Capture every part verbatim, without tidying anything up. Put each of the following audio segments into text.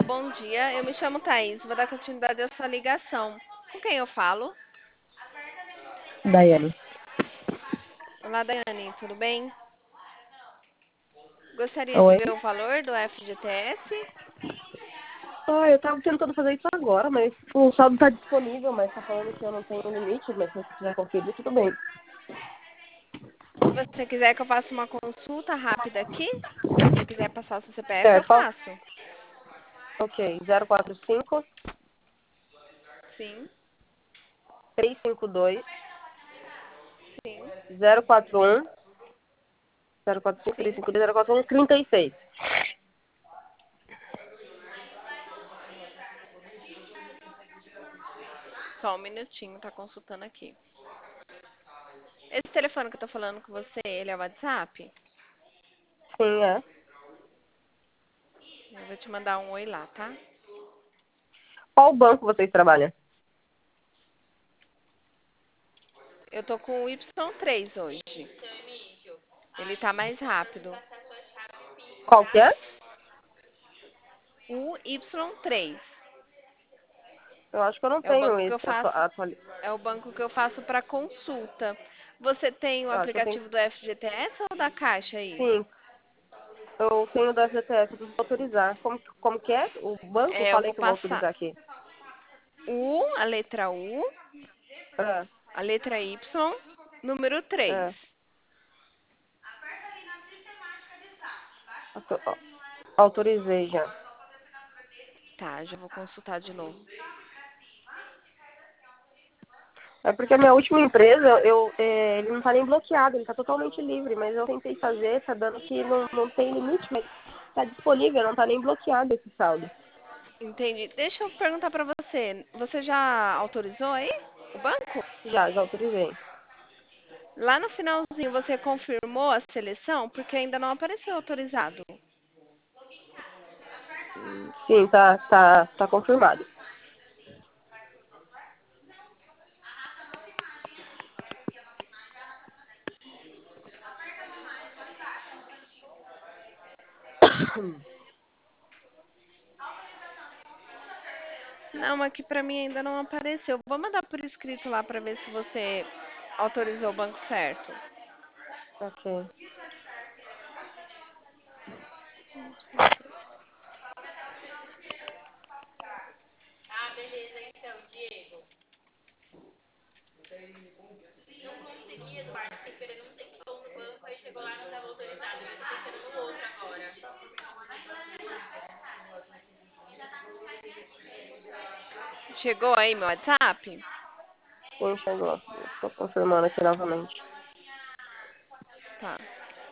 Bom dia, eu me chamo Thaís, vou dar continuidade à sua ligação. Com quem eu falo? Daiane. Olá, Daiane, tudo bem? Gostaria de Oi? ver o valor do F G T S? Ah, eu tava tentando fazer isso agora, mas o saldo tá disponível, mas tá falando que eu não tenho limite, mas se você quiser conferir, tudo bem. Se você quiser que eu faça uma consulta rápida aqui, se você quiser passar o seu C P F, eu Certo, qual? passo. Ok, zero quatro cinco, Sim, três cinco dois, sim, zero quatro um, zero quatro cinco, três sim. cinco dois, zero quatro um, trinta e seis. Só um minutinho, tá consultando aqui. Esse telefone que eu tô falando com você, ele é o WhatsApp? Sim, é. Eu vou te mandar um oi lá, tá? Qual banco vocês trabalham? Eu tô com o Y três hoje. Ele tá mais rápido. Qual que é? O Y três. Eu acho que eu não É o tenho banco que eu esse faço, atualizado. é o banco que eu faço para consulta. Você tem o Eu acho que eu tenho. aplicativo do F G T S ou da Caixa aí? Sim, eu tenho do F G T S, eu preciso autorizar. Como, como que é? O banco? É, eu Falei vou que eu vou passar autorizar aqui. U, a letra U, É, a letra Y, número três. é. Auto- ó, Autorizei já. Tá, já vou consultar de novo. É porque a minha última empresa, eu, é, ele não tá nem bloqueado, ele tá totalmente livre, mas eu tentei fazer, tá dando que não, não tem limite, mas tá disponível, não tá nem bloqueado esse saldo. Entendi. Deixa eu perguntar para você. Você já autorizou aí o banco? Já, já autorizei. Lá no finalzinho você confirmou a seleção? Porque ainda não apareceu autorizado. Sim, tá, tá, tá confirmado. Não, aqui pra mim ainda não apareceu. Vou mandar por escrito lá pra ver se você autorizou o banco certo. Ok. Chegou aí meu WhatsApp? Sim, chegou. Estou confirmando aqui novamente. Tá.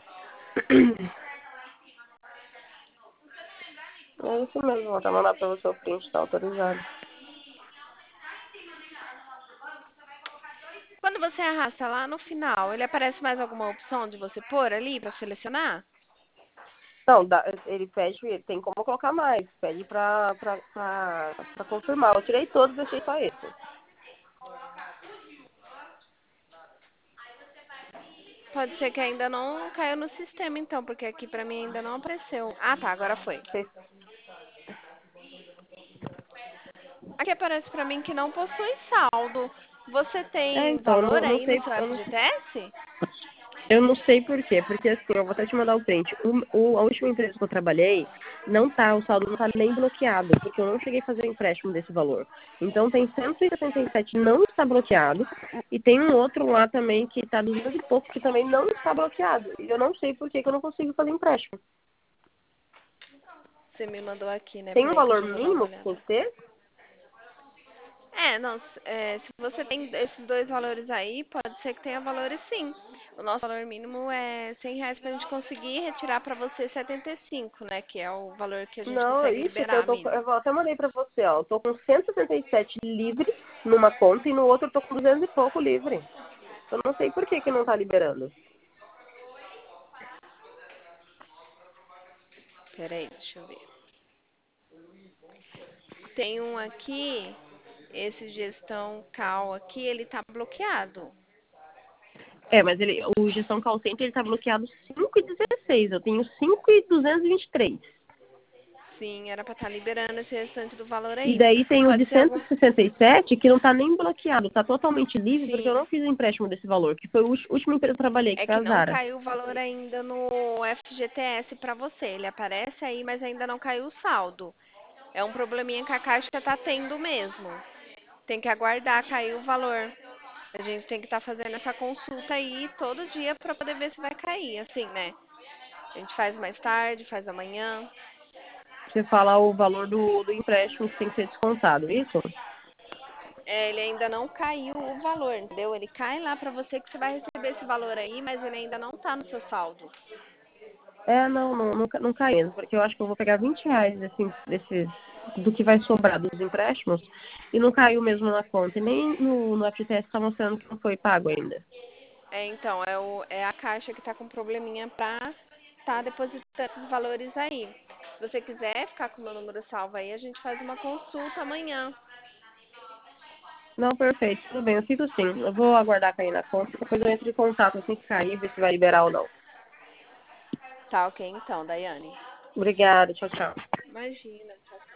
É isso mesmo, vou até mandar pra você o print, tá autorizado. Quando você arrasta lá no final, ele aparece mais alguma opção de você pôr ali pra selecionar? Não, dá- ele pede, tem como colocar mais, pede pra, pra, pra, pra confirmar. Eu tirei todos, deixei só esse. Pode ser que ainda não caiu no sistema então, porque aqui pra mim ainda não apareceu. Ah, tá, agora foi. Vocês- Aqui aparece pra mim que não possui saldo. Você É, tem então, eu valor não, não aí no sei, seu eu não, F G T S? eu não sei por quê, porque assim, eu vou até te mandar o print. O, o, a última empresa que eu trabalhei, não tá, o saldo não tá nem bloqueado, porque eu não cheguei a fazer empréstimo desse valor. Então tem cento e sessenta e sete não está bloqueado, e tem um outro lá também que tá duzentos e pouco que também não está bloqueado. E eu não sei por que que eu não consigo fazer empréstimo. Você me mandou aqui, né? Tem um Peraí que eu valor já vou dar uma mínimo que tem olhada. que ter? É, não, s- é, se você tem esses dois valores aí, pode ser que tenha valores sim. O nosso valor mínimo é cem reais pra gente conseguir retirar pra você setenta e cinco, né? Que é o valor que a gente Não, é consegue isso que eu liberar tô. mínimo. Eu até mandei pra você, ó. Eu tô com cento e sessenta e sete livre numa conta e no outro eu tô com duzentos e pouco livre. Eu não sei por que que não tá liberando. Peraí, deixa eu ver. Tem um aqui, esse gestão cal aqui, ele tá bloqueado. É, mas ele, o gestão call center ele tá bloqueado cinco e dezesseis. Eu tenho cinco e duzentos e vinte e três. Sim, era pra estar liberando esse restante do valor E aí. daí tem o de Pode ser cento algum. e sessenta e sete que não está nem bloqueado, está totalmente livre porque eu Sim. não fiz o empréstimo desse valor, que foi o último última empresa que eu trabalhei, que É foi que a não Zara. caiu o valor ainda no F G T S pra você. Ele aparece aí, mas ainda não caiu o saldo. É um probleminha que a Caixa tá tendo mesmo. Tem que aguardar cair o valor. A gente tem que estar fazendo essa consulta aí todo dia para poder ver se vai cair, assim, né? A gente faz mais tarde, faz amanhã. Você fala o valor do, do empréstimo que tem que ser descontado, isso? É, ele ainda não caiu o valor, entendeu? Ele cai lá para você que você vai receber esse valor aí, mas ele ainda não tá no seu saldo. É, não, não, não, ca- não cai mesmo, porque eu acho que eu vou pegar vinte reais desse, desses, do que vai sobrar dos empréstimos e não caiu mesmo na conta. E nem no, no F G T S está mostrando que não foi pago ainda. É, então, é, o, é a Caixa que tá com probleminha pra tá depositando esses valores aí. Se você quiser ficar com o meu número salvo aí, a gente faz uma consulta amanhã. Não, perfeito, tudo bem, eu fico assim. Eu vou aguardar cair na conta, depois eu entro em contato assim que cair, ver se vai liberar ou não. Tá ok então, Daiane. Obrigada, tchau, tchau. Imagina. Tchau, tchau.